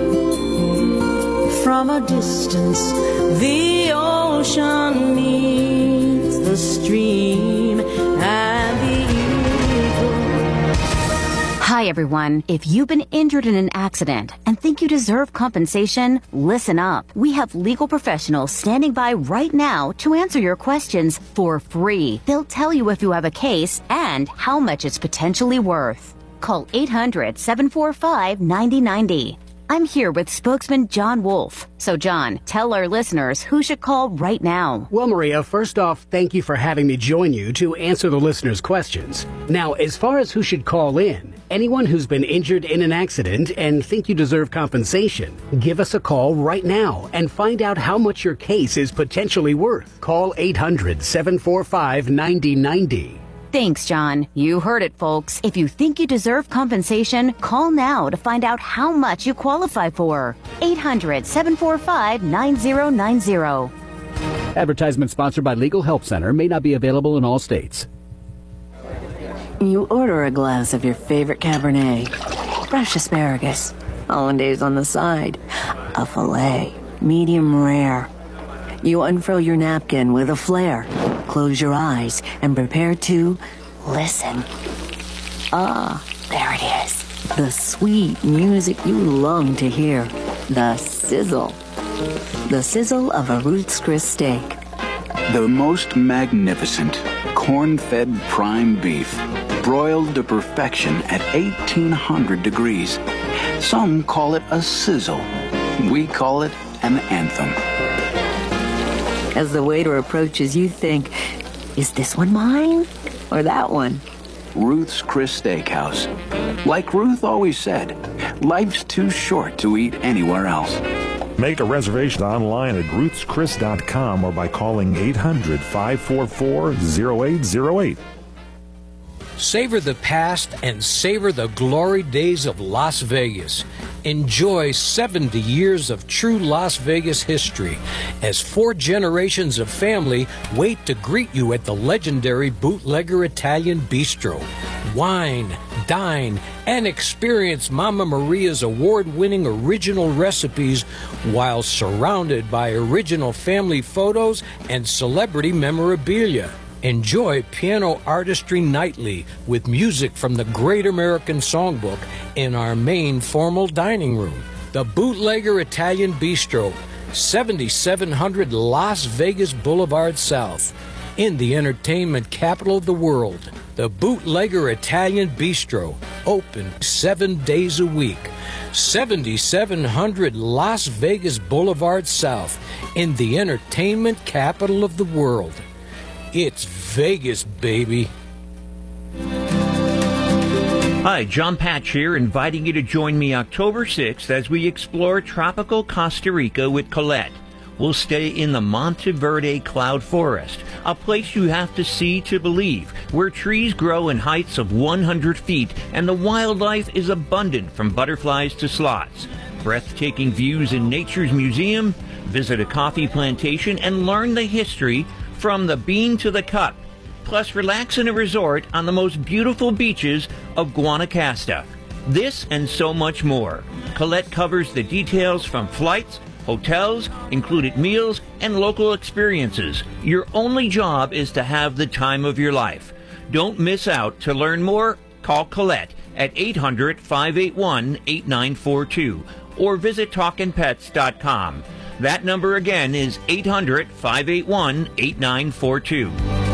Speaker 3: From a distance, the ocean meets the stream and the eagle.
Speaker 12: Hi, everyone. If you've been injured in an accident and think you deserve compensation, listen up. We have legal professionals standing by right now to answer your questions for free. They'll tell you if you have a case and how much it's potentially worth. Call 800-745-9090. I'm here with spokesman John Wolf. So, John, tell our listeners who should call right now.
Speaker 13: Well, Maria, first off, thank you for having me join you to answer the listeners' questions. Now, as far as who should call in, anyone who's been injured in an accident and think you deserve compensation, give us a call right now and find out how much your case is potentially worth. Call 800-745-9090.
Speaker 12: Thanks, John. You heard it, folks. If you think you deserve compensation, call now to find out how much you qualify for. 800-745-9090.
Speaker 14: Advertisement sponsored by Legal Help Center. May not be available in all states.
Speaker 3: You order a glass of your favorite Cabernet, fresh asparagus, hollandaise on the side, a filet, medium rare. You unfurl your napkin with a flair, close your eyes, and prepare to listen. Ah, there it is. The sweet music you long to hear. The sizzle. The sizzle of a Ruth's Chris steak.
Speaker 7: The most magnificent corn-fed prime beef, broiled to perfection at 1800 degrees. Some call it a sizzle. We call it an anthem.
Speaker 3: As the waiter approaches, you think, is this one mine or that one?
Speaker 7: Ruth's Chris Steakhouse. Like Ruth always said, life's too short to eat anywhere else.
Speaker 15: Make a reservation online at ruthschris.com or by calling 800-544-0808.
Speaker 23: Savor the past and savor the glory days of Las Vegas. Enjoy 70 years of true Las Vegas history as 4 generations of family wait to greet you at the legendary Bootlegger Italian Bistro. Wine, dine, and experience Mama Maria's award-winning original recipes while surrounded by original family photos and celebrity memorabilia. Enjoy piano artistry nightly with music from the Great American Songbook in our main formal dining room. The Bootlegger Italian Bistro, 7700 Las Vegas Boulevard South, in the entertainment capital of the world. The Bootlegger Italian Bistro, open 7 days a week. 7700 Las Vegas Boulevard South, in the entertainment capital of the world. It's Vegas, baby.
Speaker 9: Hi, John Patch here, inviting you to join me October 6th as we explore tropical Costa Rica with Colette. We'll stay in the Monteverde Cloud Forest, a place you have to see to believe, where trees grow in heights of 100 feet and the wildlife is abundant from butterflies to sloths. Breathtaking views in Nature's Museum, visit a coffee plantation, and learn the history from the bean to the cup. Plus, relax in a resort on the most beautiful beaches of Guanacaste. This and so much more. Colette covers the details from flights, hotels, included meals, and local experiences. Your only job is to have the time of your life. Don't miss out. To learn more, call Colette at 800-581-8942 or visit talkinpets.com. That number again is 800-581-8942.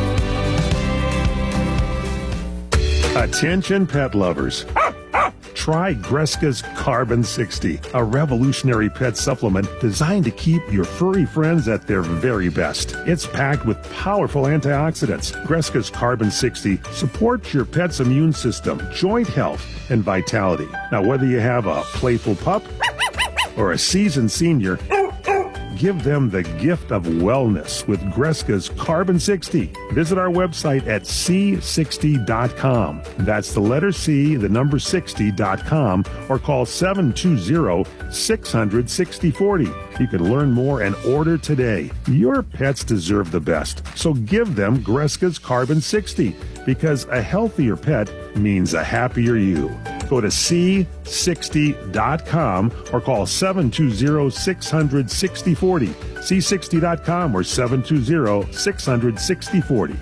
Speaker 15: Attention pet lovers. Try Greska's Carbon 60, a revolutionary pet supplement designed to keep your furry friends at their very best. It's packed with powerful antioxidants. Greska's Carbon 60 supports your pet's immune system, joint health, and vitality. Now, whether you have a playful pup or a seasoned senior, give them the gift of wellness with Greska's Carbon 60. Visit our website at C60.com. That's the letter C, the number 60.com, or call 720-600-6040. You can learn more and order today. Your pets deserve the best, so give them Greska's Carbon 60, because a healthier pet means a happier you. Go to C60.com or call 720-600-6040. C60.com or 720-600-6040.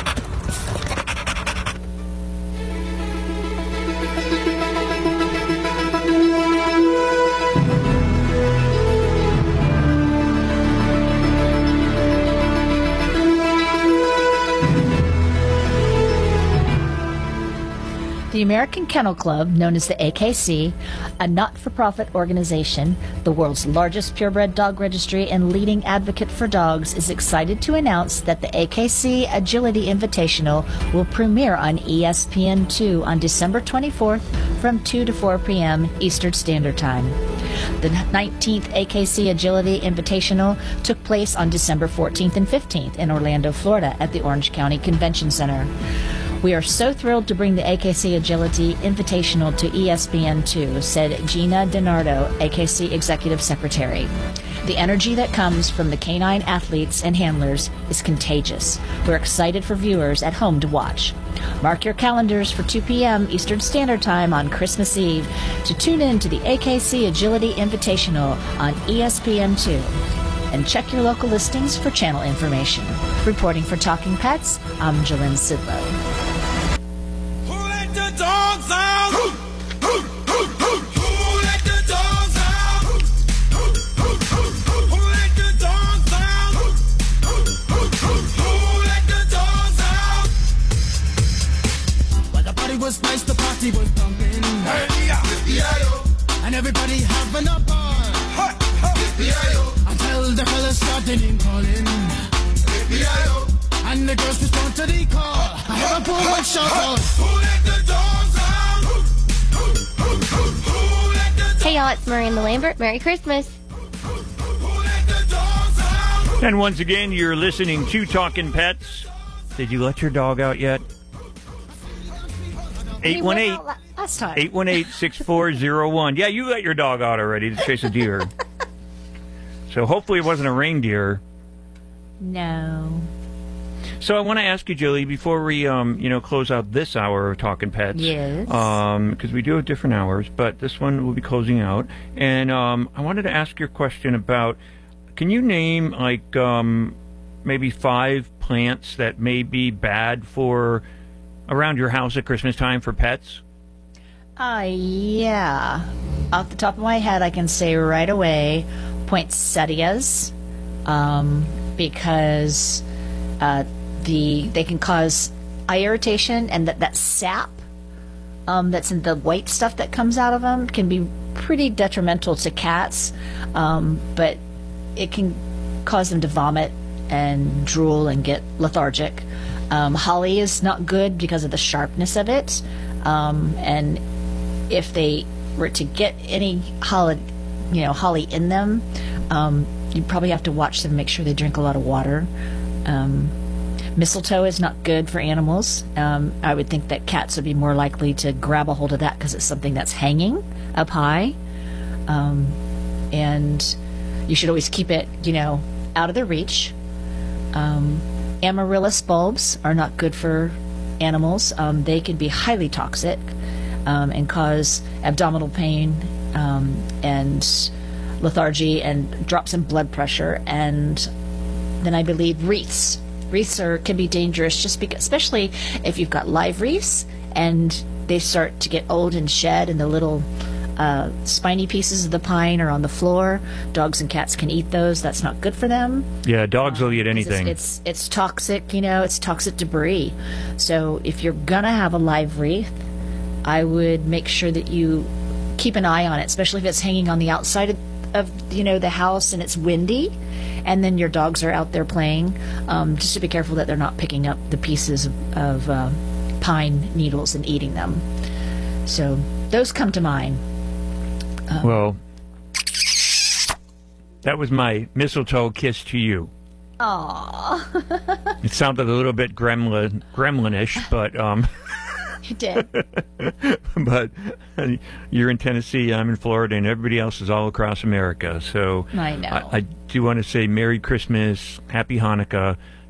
Speaker 10: The American Kennel Club, known as the AKC, a not-for-profit organization, the world's largest purebred dog registry and leading advocate for dogs, is excited to announce that the AKC Agility Invitational will premiere on ESPN2 on December 24th from 2 to 4 p.m. Eastern Standard Time. The 19th AKC Agility Invitational took place on December 14th and 15th in Orlando, Florida at the Orange County Convention Center. We are so thrilled to bring the AKC Agility Invitational to ESPN2, said Gina DiNardo, AKC Executive Secretary. The energy that comes from the canine athletes and handlers is contagious. We're excited for viewers at home to watch. Mark your calendars for 2 p.m. Eastern Standard Time on Christmas Eve to tune in to the AKC Agility Invitational on ESPN2. And check your local listings for channel information. Reporting for Talking Pets, I'm Jalynn Sidlow.
Speaker 11: Who let the dogs out? Who let the dogs out? Who let the dogs out? Who let the dogs out?
Speaker 6: Well, the party was nice, the party was pumping.
Speaker 11: Hey, yeah.
Speaker 6: And everybody having a ball. Until the fellas started in calling. And the girls respond to the call. I have a poor one shout out.
Speaker 11: Who let the dogs out?
Speaker 2: Hey y'all, it's Miranda Lambert. Merry Christmas.
Speaker 9: And once again, you're listening to Talking Pets. Did you let your dog out yet? 818-6401. Yeah, you let your dog out already to chase a deer. So hopefully it wasn't a reindeer.
Speaker 10: No.
Speaker 9: So I want to ask you, Julie, before we close out this hour of Talking Pets.
Speaker 10: Yes.
Speaker 9: Because we do have different hours, but this one will be closing out. And I wanted to ask your question about, can you name maybe 5 plants that may be bad for around your house at Christmas time for pets?
Speaker 10: Yeah. Off the top of my head, I can say right away poinsettias, because they can cause eye irritation, and that sap that's in the white stuff that comes out of them can be pretty detrimental to cats, but it can cause them to vomit and drool and get lethargic. Holly is not good because of the sharpness of it, and if they were to get any holly in them, you probably have to watch them, make sure they drink a lot of water. Mistletoe is not good for animals. I would think that cats would be more likely to grab a hold of that because it's something that's hanging up high, and you should always keep it out of their reach. Amaryllis bulbs are not good for animals. They can be highly toxic and cause abdominal pain and lethargy and drops in blood pressure. And then I believe wreaths. Wreaths can be dangerous, just because, especially if you've got live wreaths and they start to get old and shed, and the little spiny pieces of the pine are on the floor. Dogs and cats can eat those. That's not good for them.
Speaker 9: Yeah, dogs will eat anything.
Speaker 10: It's toxic, it's toxic debris. So if you're gonna have a live wreath, I would make sure that you keep an eye on it, especially if it's hanging on the outside of the house and it's windy, and then your dogs are out there playing. Just to be careful that they're not picking up the pieces of pine needles and eating them. So those come to mind.
Speaker 9: Well, that was my mistletoe kiss to you.
Speaker 10: Aww.
Speaker 9: It sounded a little bit gremlinish, but
Speaker 10: You did.
Speaker 9: But you're in Tennessee, I'm in Florida, and everybody else is all across America. So
Speaker 10: I know.
Speaker 9: I do want to say Merry Christmas, Happy Hanukkah,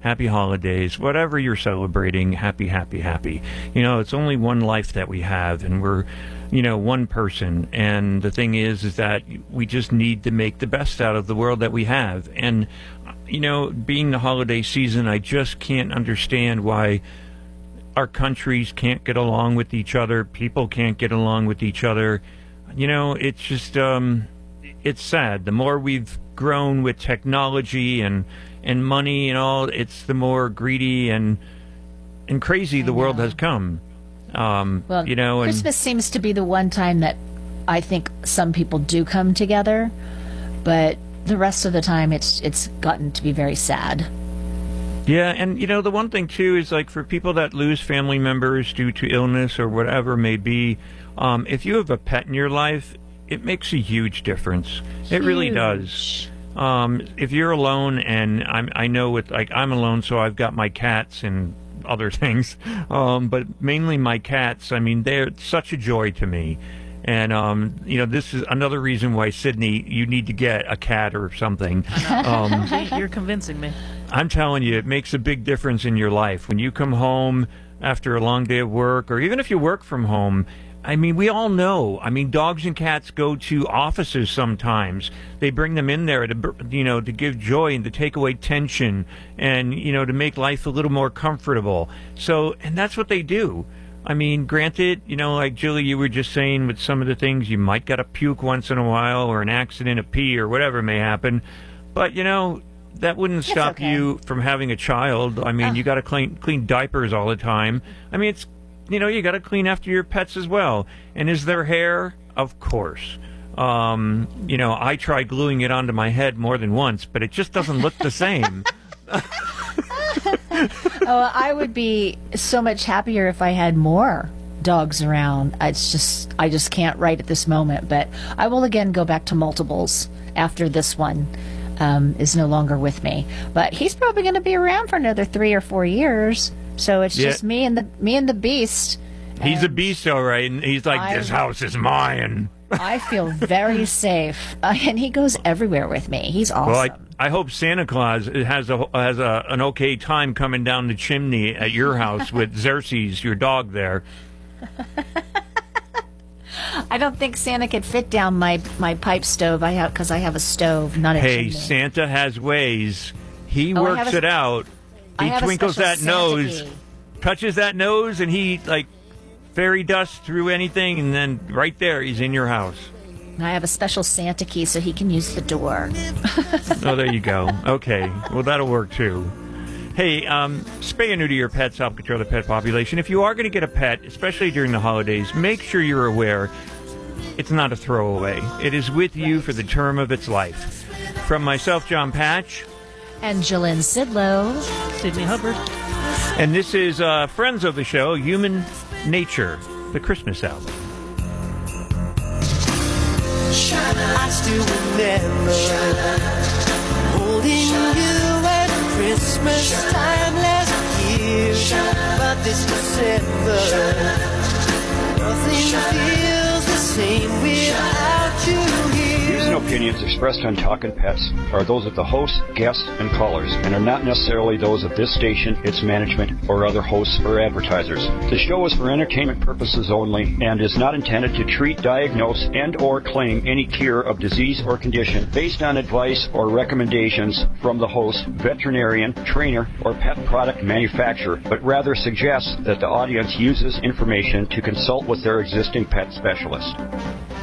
Speaker 9: happy holidays, whatever you're celebrating, happy, happy, happy. You know, it's only one life that we have, and we're, you know, one person. And the thing is that we just need to make the best out of the world that we have. And, you know, being the holiday season, I just can't understand why our countries can't get along with each other. People can't get along with each other. You know, it's just, it's sad. The more we've grown with technology and money and all, it's the more greedy and crazy the world has come.
Speaker 10: Well,
Speaker 9: you know, and
Speaker 10: Christmas seems to be the one time that I think some people do come together, but the rest of the time it's gotten to be very sad.
Speaker 9: yeah, and you know, the one thing too is, like, for people that lose family members due to illness or whatever it may be, if you have a pet in your life, it makes a huge difference. It really does. If you're alone, and I know with, like, I'm alone, so I've got my cats and other things, but mainly my cats. I mean, they're such a joy to me. And, you know, this is another reason why, Sydney, you need to get a cat or something.
Speaker 5: You're convincing me.
Speaker 9: I'm telling you, it makes a big difference in your life. When you come home after a long day of work, or even if you work from home, I mean, we all know. I mean, dogs and cats go to offices sometimes. They bring them in there to, you know, to give joy and to take away tension and, you know, to make life a little more comfortable. So, and that's what they do. I mean, granted, you know, like Julie, you were just saying with some of the things, you might get a puke once in a while or an accident, a pee or whatever may happen. But, you know, that wouldn't stop you from having a child. I mean, you got to clean diapers all the time. I mean, it's, you know, you got to clean after your pets as well. And is there hair? Of course. You know, I tried gluing it onto my head more than once, but it just doesn't look the same.
Speaker 10: Oh, I would be so much happier if I had more dogs around. I just can't right at this moment. But I will again go back to multiples after this one is no longer with me. But he's probably going to be around for another 3 or 4 years. So it's just me and the beast.
Speaker 9: He's a beast, all right. And he's like, this house is mine.
Speaker 10: I feel very safe, and he goes everywhere with me. He's awesome.
Speaker 9: Well, I hope Santa Claus has an okay time coming down the chimney at your house with Xerxes, your dog there.
Speaker 10: I don't think Santa could fit down my pipe stove. Because I have a stove, not a chimney.
Speaker 9: Hey, Santa has ways. He works it out. He twinkles that nose, touches that nose, and he, like, fairy dust through anything, and then right there, he's in your house.
Speaker 10: I have a special Santa key so he can use the door.
Speaker 9: Oh, there you go. Okay. Well, that'll work, too. Hey, spay and neuter your pets, help control the pet population. If you are going to get a pet, especially during the holidays, make sure you're aware it's not a throwaway. It is with you for the term of its life. From myself, John Patch.
Speaker 10: And Jillian Sidlow.
Speaker 5: Sydney Hubbard.
Speaker 9: And this is friends of the show, Human Nature, the Christmas album.
Speaker 11: I still remember holding you at Christmas time last year, but this December nothing feels the same without you here.
Speaker 4: Views and opinions expressed on Talkin' Pets are those of the hosts, guests, and callers, and are not necessarily those of this station, its management, or other hosts or advertisers. The show is for entertainment purposes only and is not intended to treat, diagnose, and or claim any cure of disease or condition based on advice or recommendations from the host, veterinarian, trainer, or pet product manufacturer, but rather suggests that the audience uses information to consult with their existing pet specialist.